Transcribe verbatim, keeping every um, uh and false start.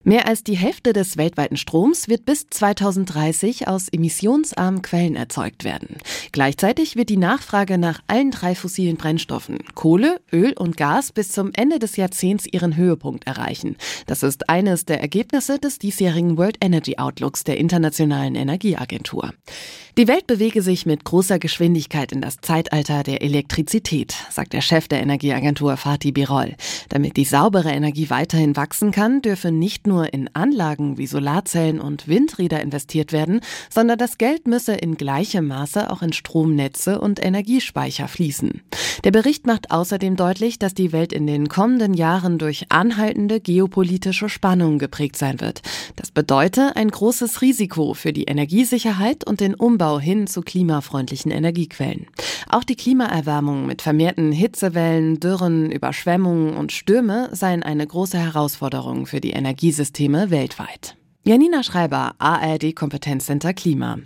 Mehr als die Hälfte des weltweiten Stroms wird bis zweitausenddreißig aus emissionsarmen Quellen erzeugt werden. Gleichzeitig wird die Nachfrage nach allen drei fossilen Brennstoffen, Kohle, Öl und Gas, bis zum Ende des Jahrzehnts ihren Höhepunkt erreichen. Das ist eines der Ergebnisse des diesjährigen World Energy Outlooks der Internationalen Energieagentur. Die Welt bewege sich mit großer Geschwindigkeit in das Zeitalter der Elektrizität, sagt der Chef der Energieagentur Fatih Birol. Damit die saubere Energie weiterhin wachsen kann, dürfe nicht nur in Anlagen wie Solarzellen und Windräder investiert werden, sondern das Geld müsse in gleichem Maße auch in Stromnetze und Energiespeicher fließen. Der Bericht macht außerdem deutlich, dass die Welt in den kommenden Jahren durch anhaltende geopolitische Spannungen geprägt sein wird. Das bedeute ein großes Risiko für die Energiesicherheit und den Umbau hin zu klimafreundlichen Energiequellen. Auch die Klimaerwärmung mit vermehrten Hitzewellen, Dürren, Überschwemmungen und Stürme seien eine große Herausforderung für die Energiesysteme weltweit. Janina Schreiber, A R D Kompetenzcenter Klima.